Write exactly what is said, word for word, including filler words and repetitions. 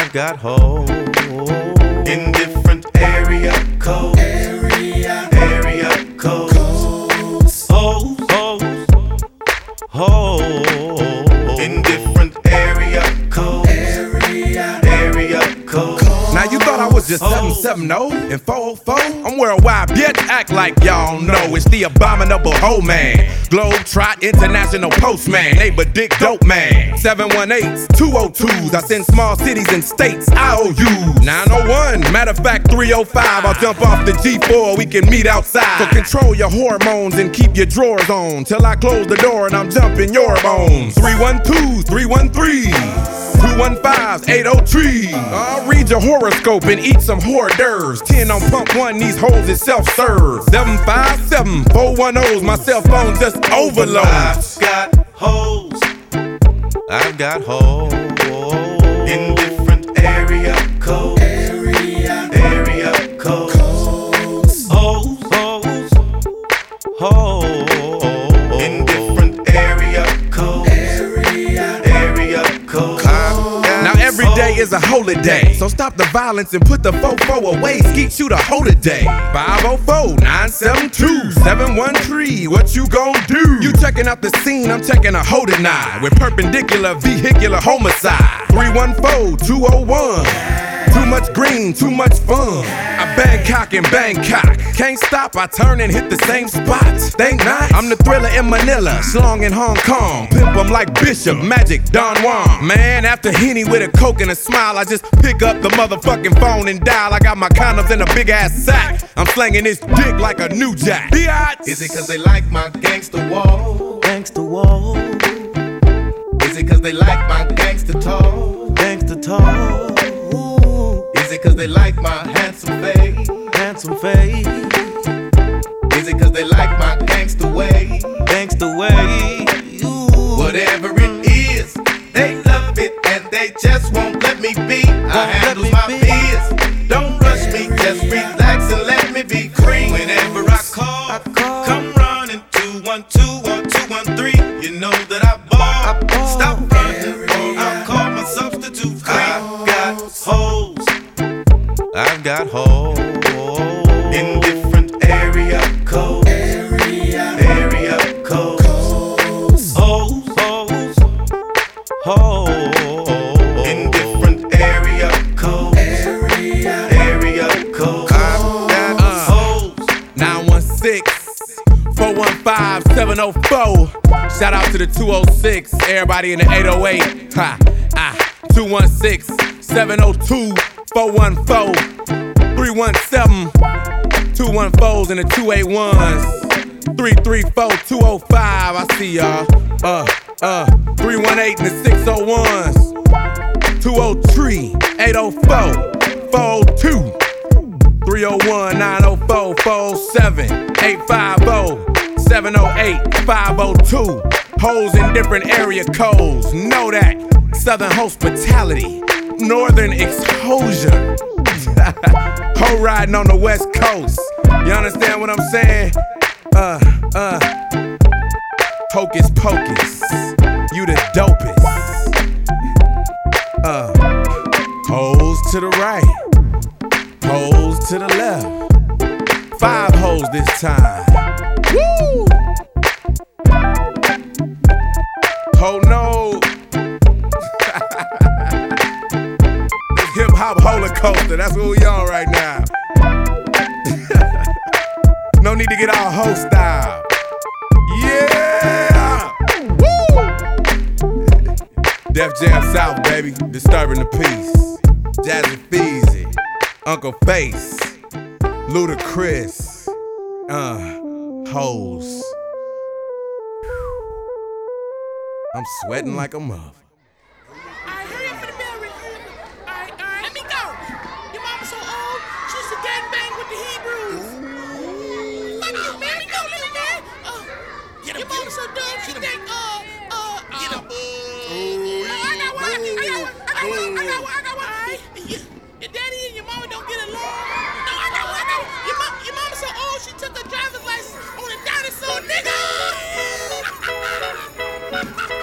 I've got hoes in different area codes. Area, area codes. Hoes, hoes, hoes in different area codes. Area, area codes. Now you thought I was just seven seven zero and four oh four? I'm worldwide, bitch, act like y'all know. It's the abominable hoe man, Globetrot International Postman, neighbor dick dope man. Seven one eights, two oh twos, I send small cities and states I O Us. Nine oh one, matter of fact three oh five, I'll jump off the G four, we can meet outside. So control your hormones and keep your drawers on till I close the door and I'm jumping your bones. Three one twos, three one threes, two one fives, eight oh three. I'll read your horoscope and eat some hors d'oeuvres. ten on pump one, these hoes is self-serve. seven five seven, four one ohs, my cell phone just overloads. I've got hoes. I've got hoes in different area codes. Area, area codes. Hoes, hoes, hoes in different area codes. Area, area codes. Now every day is a holiday, so stop the violence and put the fofo away. Skeet shoot a hoe today. five oh four, nine seven two, seven one three, what you gon' do? You checking out the scene, I'm checking a hoe tonight with perpendicular vehicular homicide. three one four, two oh one, too much green, too much fun. I Bangkok in Bangkok, can't stop, I turn and hit the same spot. Think not, I'm the thriller in Manila, Slong in Hong Kong. Pimp 'em like Bishop, Magic, Don Juan. Man, after Henny with a coke and a smile, I just pick up the motherfucking phone and dial. I got my condoms in a big ass sack, I'm slanging this dick like a new jack. Is it cause they like my gangster wall? Gangsta wall, Is it cause they like my gangster talk? gangsta talk, Is it cause they like my handsome face? handsome face, Is it cause they like my gangster way? gangsta way. Ooh. Whatever it is, they love it and they just won't let me be. I handle me my be. biz. Don't rush me, just relax and let me be free. Whenever I call, I call. come running two one two or two one three. You know that I ball. I ball. Stop running, or I'll call my substitute free. I've got hoes I've got hoes in different area codes. Area, area codes. hoes, hoes, hoes In different area codes. Area, area codes. I've got uh, hoes. nine one six, four one five, seven oh four. Shout out to the two oh six, everybody in the eight oh eight. Ha, ah, two one six, seven oh two, four one four, three one seven, two one fours and the two eighty-ones. three three four, two oh five, I see y'all. Uh, uh, three one eight and the six oh ones. two oh three, eight oh four, four oh two. three oh one, nine oh four, four oh seven, eight five oh, seven oh eight, five oh two. Hoes in different area codes, know that. Southern hospitality, northern exposure. Hoe riding on the west coast. You understand what I'm saying? Uh, uh. Hocus pocus, you the dopest. Uh, hoes to the right, hoes to the left. Five hoes this time. Woo! Oh no. It's hip hop roller coaster. That's what we on right now. No need to get all hoe style. Yeah. Woo! Def Jam South, baby. Disturbing the peace. Jazzy Feezy, Uncle Face, Ludacris, uh, hoes. I'm sweating like a mother. Alright, hurry up for the bell ring. Alright, alright, let me go. Your mama so old, she used to gangbang with the Hebrews. Fuck you, man. Let me go, little man. Uh, your mama so dumb, she think, uh, uh, uh. Get him. Oh, I got one. I got one. I got one. I got one. I got one. Alright. Your daddy and your mama don't get along. No, I got one. I got one. Your, mom, your mama so old, she took her driver's license on a dinosaur, nigga.